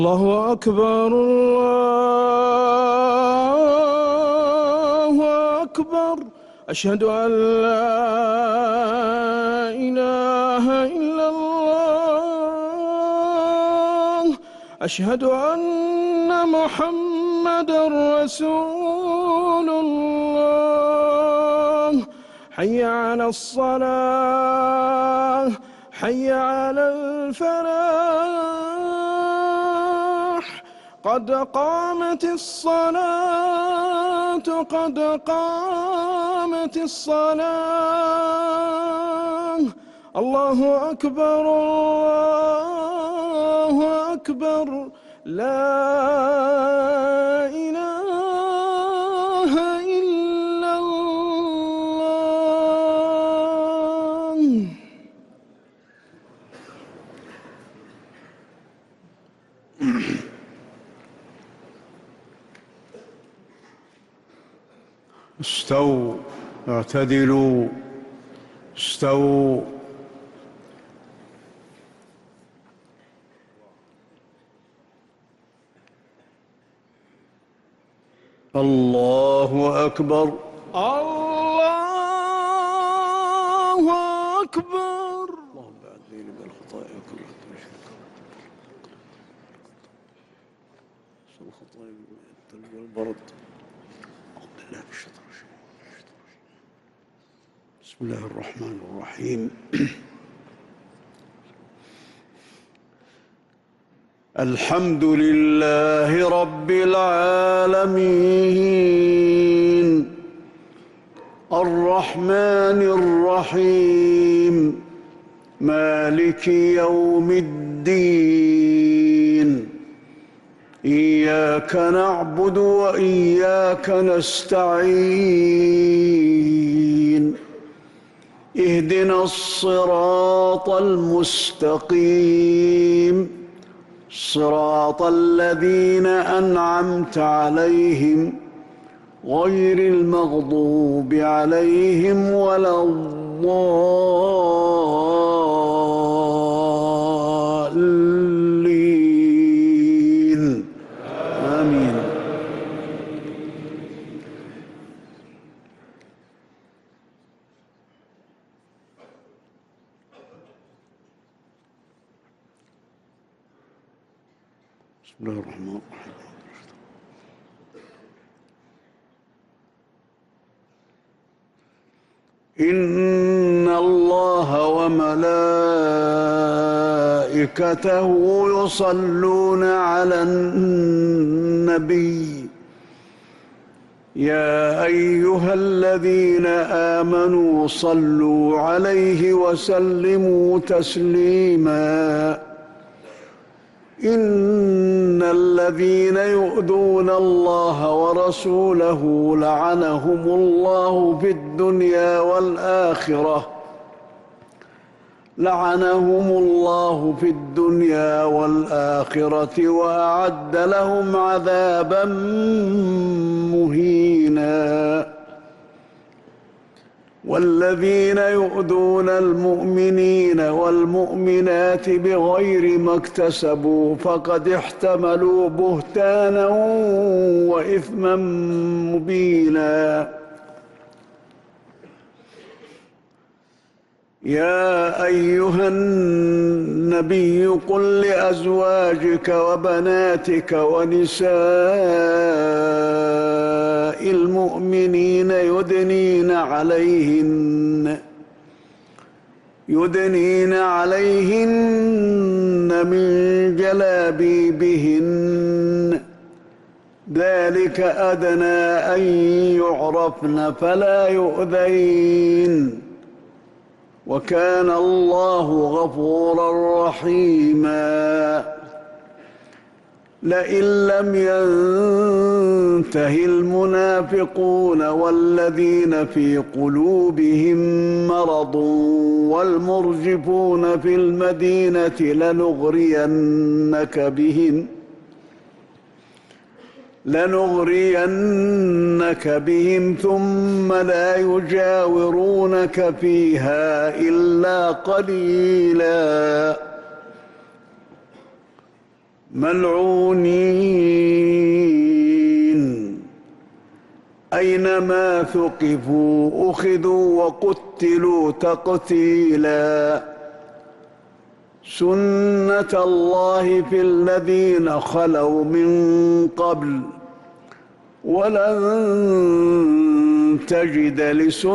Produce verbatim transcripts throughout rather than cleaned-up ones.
الله أكبر الله أكبر أشهد أن لا إله إلا الله أشهد أن محمدًا رسول الله حي على الصلاة حي على الفلاح قد قامت الصلاة قد قامت الصلاة الله أكبر الله أكبر لا إله إلا الله. استووا اعتدلوا استووا. الله أكبر الله أكبر. اللهم أعذني من الخطايا كلها الخطايا الثلج والبرد. أعوذ بالله من الشيطان الرجيم. بسم الله الرحمن الرحيم. الحمد لله رب العالمين الرحمن الرحيم مالك يوم الدين إياك نعبد وإياك نستعين اهدنا الصراط المستقيم صراط الذين أنعمت عليهم غير المغضوب عليهم ولا الضالين آمين. بسم الله الرحمن الرحيم. إن الله وملائكته يصلون على النبي يا أيها الذين آمنوا صلوا عليه وسلموا تسليماً إن الذين يؤذون الله ورسوله لعنهم الله في الدنيا والآخرة لعنهم الله في الدنيا والآخرة وأعد لهم عذابا مهينا. والذين يؤذون المؤمنين والمؤمنات بغير ما اكتسبوا فقد احتملوا بهتانا وإثما مبينا. يا أيها النبي قل لأزواجك وبناتك ونساء المؤمنين يدنين عليهن يدنين عليهن من جلابيبهن ذلك أدنى أن يعرفن فلا يؤذين وكان الله غفورا رحيما. لئن لم ينته المنافقون والذين في قلوبهم مرض والمرجفون في المدينة لنغرينك بهم لنغرينك بهم ثم لا يجاورونك فيها إلا قليلا ملعونين أينما ثقفوا أخذوا وقتلوا تقتيلا سنة الله في الذين خلوا من قبل ولن تجد لسنة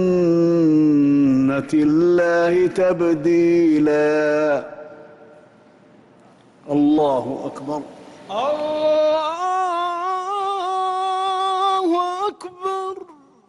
الله تبديلا. الله أكبر. الله أكبر.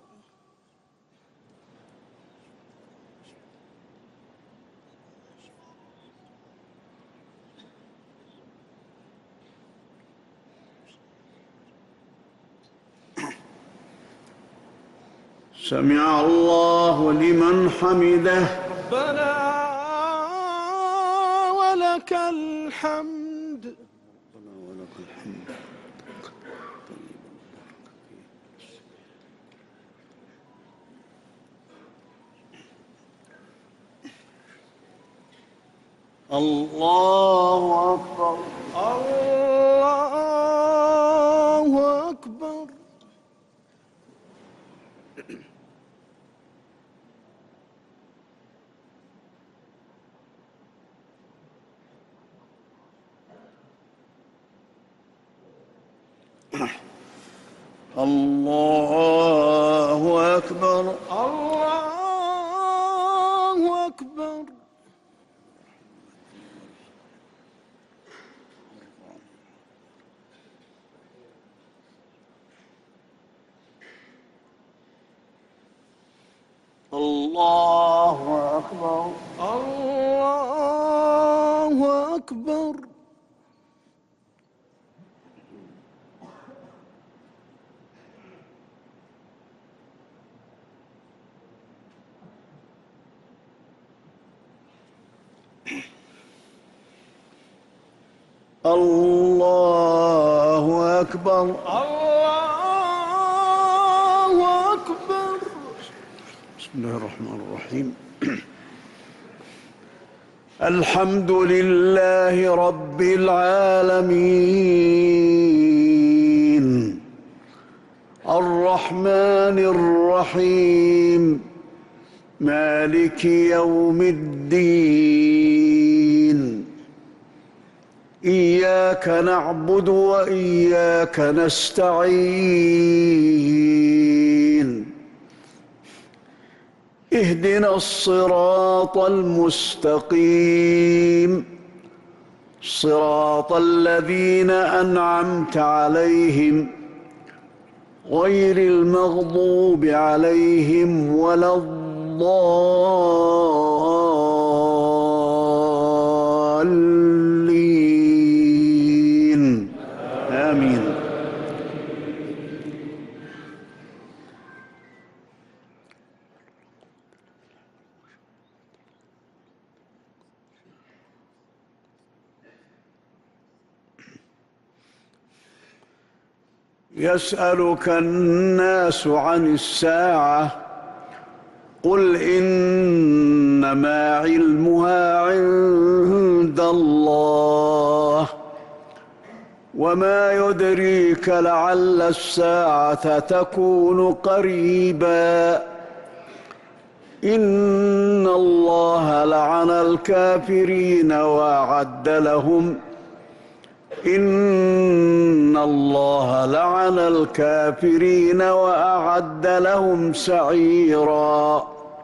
سمع الله لمن حمده. ربنا ولك الحمد. ربنا ولك الحمد. الله أكبر. الله أكبر. الله أكبر. الله أكبر. الله أكبر. الله أكبر. الله أكبر. الله أكبر. بسم الله الرحمن الرحيم. الحمد لله رب العالمين الرحمن الرحيم مالك يوم الدين إياك نعبد وإياك نستعين اهدنا الصراط المستقيم صراط الذين أنعمت عليهم غير المغضوب عليهم ولا الضالين آمين. يسألك الناس عن الساعة قل إنما علمها عند الله وما يدريك لعل الساعة تكون قريبا إن الله لعن الكافرين وأعد لهم إن الله لعن الكافرين وأعد لهم سعيرا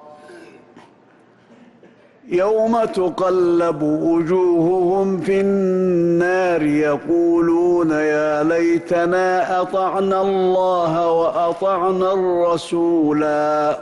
يوم تقلب وجوههم في النار يقولون يا ليتنا أطعنا الله وأطعنا الرسولا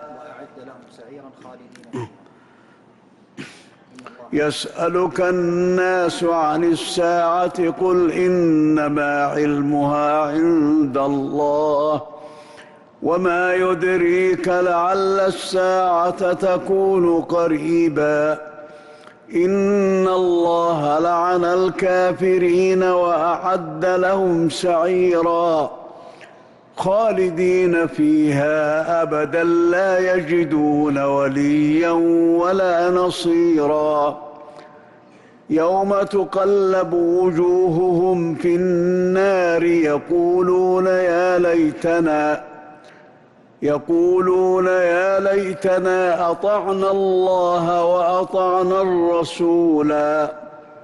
يسألك الناس عن الساعة قل إنما علمها عند الله وما يدريك لعل الساعة تكون قريبا إن الله لعن الكافرين وأعد لهم سعيرا خالدين فيها أبدا لا يجدون وليا ولا نصيرا يوم تقلب وجوههم في النار يقولون يا ليتنا يقولون يا ليتنا أطعنا الله وأطعنا الرسولا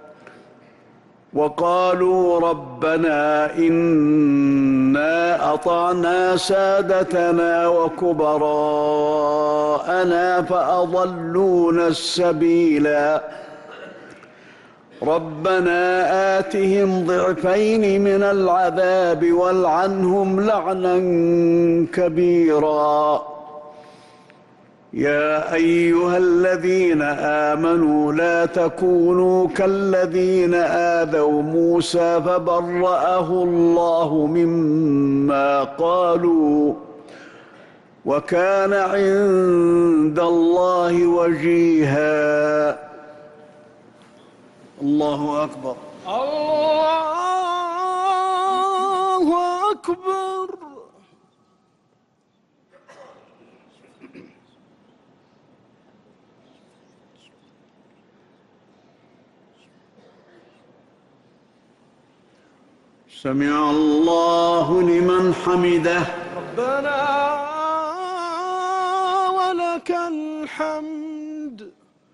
وقالوا ربنا إنا أطعنا سادتنا وكبراءنا فأضلونا السبيلا ربنا آتهم ضعفين من العذاب والعنهم لعنا كبيرا يا أيها الذين آمنوا لا تكونوا كالذين آذوا موسى فبرأه الله مما قالوا وكان عند الله وجيها. الله أكبر. الله أكبر. سمع الله لمن حمده. ربنا ولك الحمد.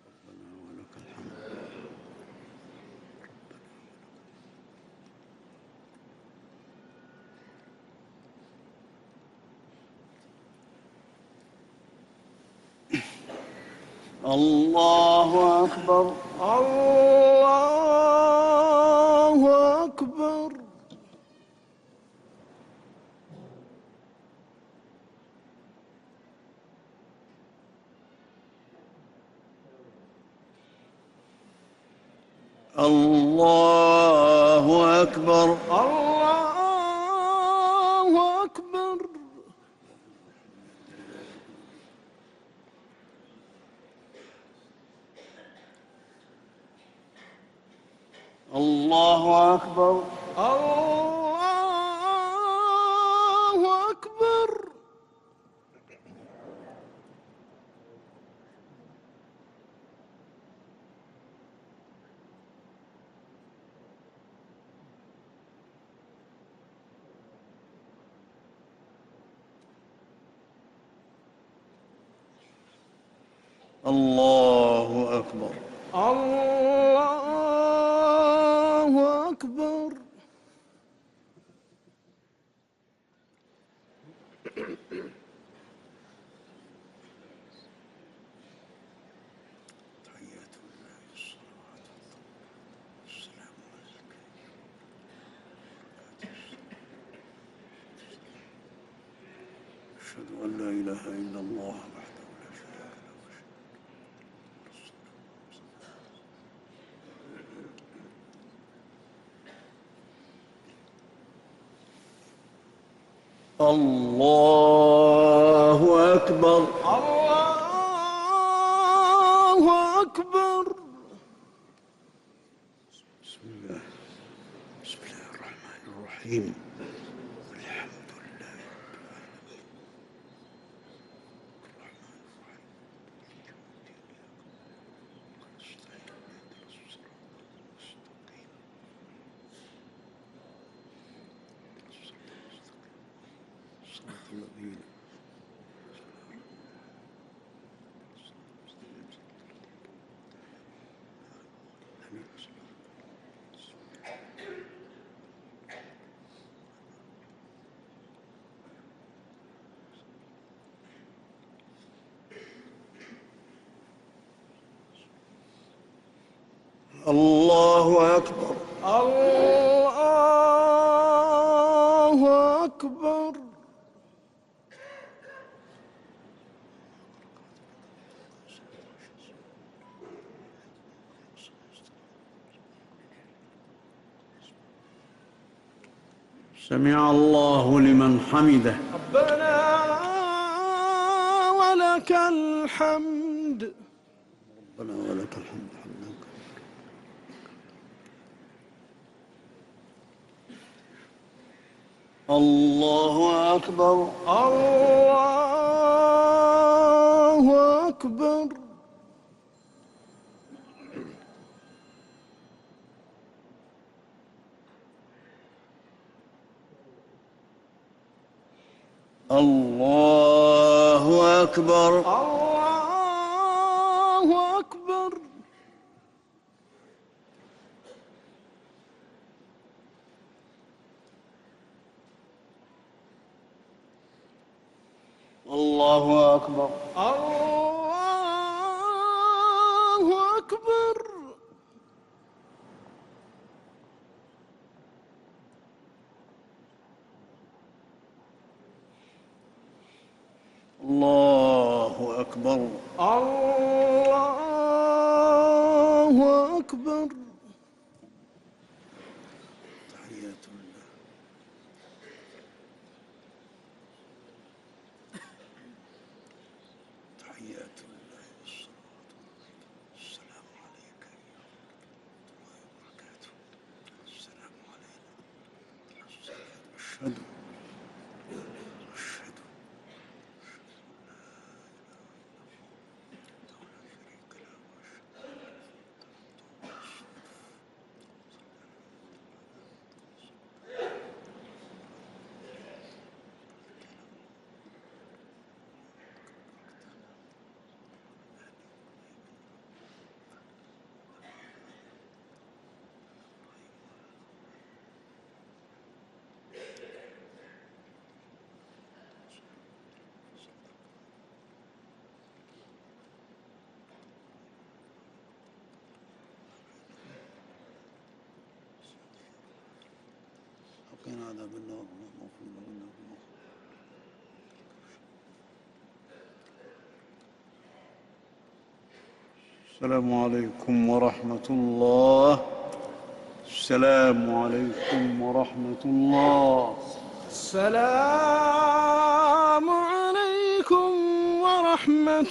الله أكبر. الله أكبر. الله أكبر. الله أكبر. الله أكبر. الله أكبر. الله أكبر. الله أكبر. أشهد أن لا إله إلا الله وحده لا شريك له. الله أكبر. الله أكبر. بسم الله بسم الله الرحمن الرحيم. الحمد لله رب العالمين الرحمن الرحيم مالك يوم الدين نستعين اهدنا الصراط المستقيم صراط الذين الله أكبر. الله أكبر. سمع الله لمن حمده. ربنا ولك الحمد. ربنا ولك الحمد حمدا كثيرا. الله أكبر. الله أكبر. الله أكبر. الله أكبر. الله أكبر. الله أكبر. الله أكبر. الله أكبر. تحيات الله. تحيات الله. السلام عليك أيها الله وبركاته. السلام علينا. أشهد أشهد وقنا عذاب النار. اللهم اغفر لنا. السلام عليكم ورحمة الله. السلام عليكم ورحمة الله. السلام عليكم ورحمة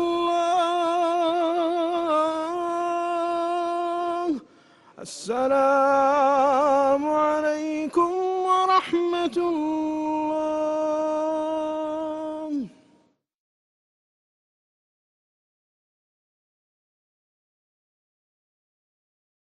الله. السلام عليكم ورحمة الله.